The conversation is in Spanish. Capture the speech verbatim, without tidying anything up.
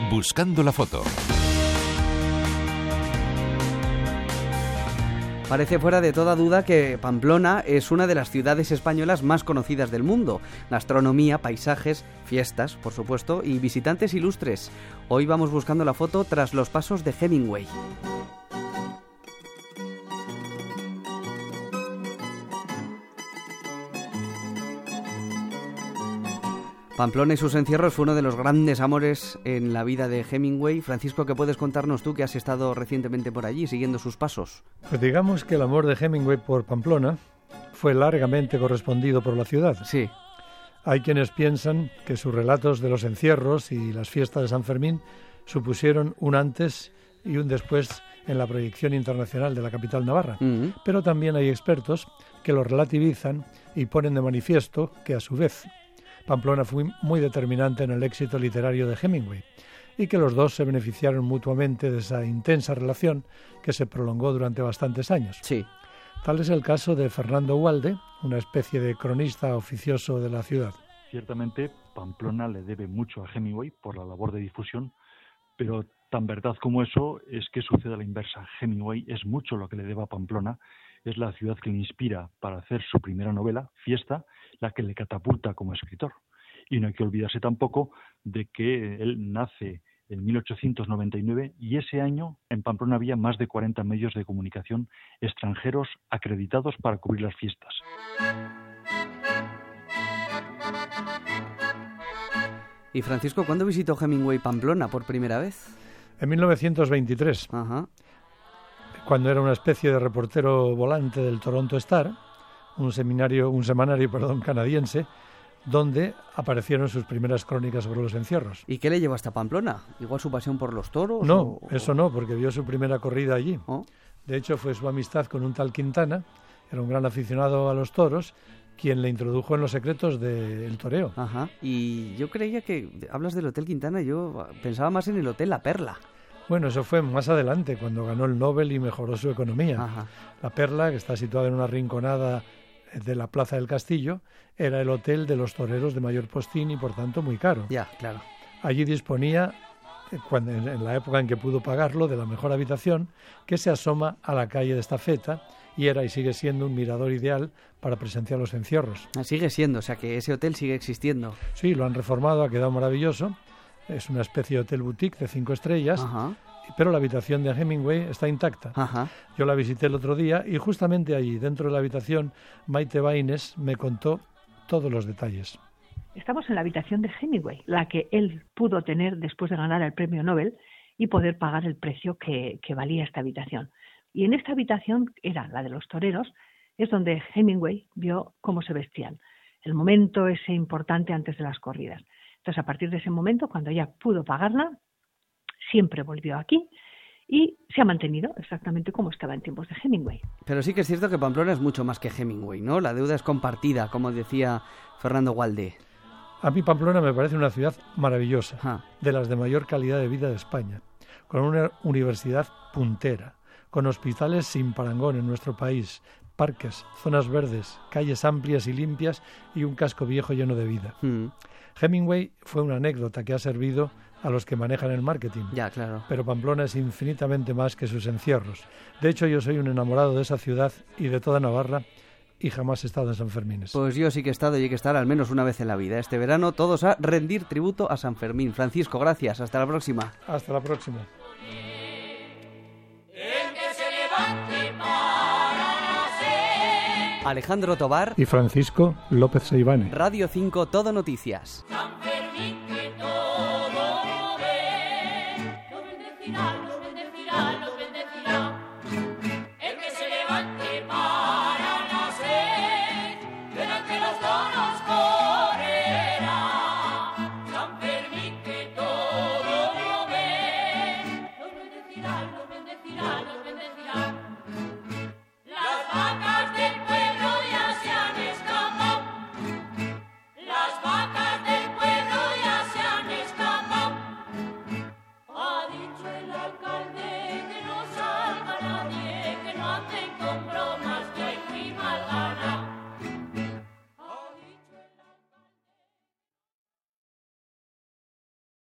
Buscando la foto. Parece fuera de toda duda que Pamplona es una de las ciudades españolas más conocidas del mundo. Gastronomía, paisajes, fiestas, por supuesto, y visitantes ilustres. Hoy vamos buscando la foto tras los pasos de Hemingway. Pamplona y sus encierros fue uno de los grandes amores en la vida de Hemingway. Francisco, ¿qué puedes contarnos tú, que has estado recientemente por allí siguiendo sus pasos? Pues digamos que el amor de Hemingway por Pamplona fue largamente correspondido por la ciudad. Sí. Hay quienes piensan que sus relatos de los encierros y las fiestas de San Fermín supusieron un antes y un después en la proyección internacional de la capital navarra. Uh-huh. Pero también hay expertos que lo relativizan y ponen de manifiesto que, a su vez, Pamplona fue muy determinante en el éxito literario de Hemingway y que los dos se beneficiaron mutuamente de esa intensa relación que se prolongó durante bastantes años. Sí. Tal es el caso de Fernando Walde, una especie de cronista oficioso de la ciudad. Ciertamente, Pamplona le debe mucho a Hemingway por la labor de difusión, pero tan verdad como eso es que sucede a la inversa. Hemingway es mucho lo que le debe a Pamplona. Es la ciudad que le inspira para hacer su primera novela, Fiesta, la que le catapulta como escritor. Y no hay que olvidarse tampoco de que él nace en mil ochocientos noventa y nueve y ese año en Pamplona había más de cuarenta medios de comunicación extranjeros acreditados para cubrir las fiestas. Y Francisco, ¿cuándo visitó Hemingway Pamplona por primera vez? En mil novecientos veintitrés. Ajá. Cuando era una especie de reportero volante del Toronto Star, un seminario, un semanario, perdón, canadiense, donde aparecieron sus primeras crónicas sobre los encierros. ¿Y qué le llevó hasta Pamplona? ¿Igual su pasión por los toros? No, o, eso no, porque vio su primera corrida allí. ¿Oh? De hecho, fue su amistad con un tal Quintana, era un gran aficionado a los toros, quien le introdujo en los secretos del toreo. Ajá. Y yo creía que, hablas del Hotel Quintana, yo pensaba más en el Hotel La Perla. Bueno, eso fue más adelante, cuando ganó el Nobel y mejoró su economía. Ajá. La Perla, que está situada en una rinconada de la Plaza del Castillo, era el hotel de los toreros de mayor postín y, por tanto, muy caro. Ya, claro. Allí disponía, cuando, en la época en que pudo pagarlo, de la mejor habitación, que se asoma a la calle de Estafeta, y era y sigue siendo un mirador ideal para presenciar los encierros. Sigue siendo, o sea que ese hotel sigue existiendo. Sí, lo han reformado, ha quedado maravilloso. Es una especie de hotel boutique de cinco estrellas, Ajá. pero la habitación de Hemingway está intacta. Ajá. Yo la visité el otro día y justamente allí, dentro de la habitación, Maite Baines me contó todos los detalles. Estamos en la habitación de Hemingway, la que él pudo tener después de ganar el premio Nobel y poder pagar el precio que, que valía esta habitación. Y en esta habitación, era la de los toreros, es donde Hemingway vio cómo se vestían. El momento ese importante antes de las corridas. Entonces, a partir de ese momento, cuando ella pudo pagarla, siempre volvió aquí y se ha mantenido exactamente como estaba en tiempos de Hemingway. Pero sí que es cierto que Pamplona es mucho más que Hemingway, ¿no? La deuda es compartida, como decía Fernando Walde. A mí Pamplona me parece una ciudad maravillosa, Ajá. de las de mayor calidad de vida de España, con una universidad puntera, con hospitales sin parangón en nuestro país, parques, zonas verdes, calles amplias y limpias y un casco viejo lleno de vida. Mm. Hemingway fue una anécdota que ha servido a los que manejan el marketing. Ya, claro. Pero Pamplona es infinitamente más que sus encierros. De hecho, yo soy un enamorado de esa ciudad y de toda Navarra y jamás he estado en San Fermín. Pues yo sí que he estado y hay que estar al menos una vez en la vida. Este verano todos a rendir tributo a San Fermín. Francisco, gracias. Hasta la próxima. Hasta la próxima. Alejandro Tobar y Francisco López Seivane. Radio cinco Todo Noticias.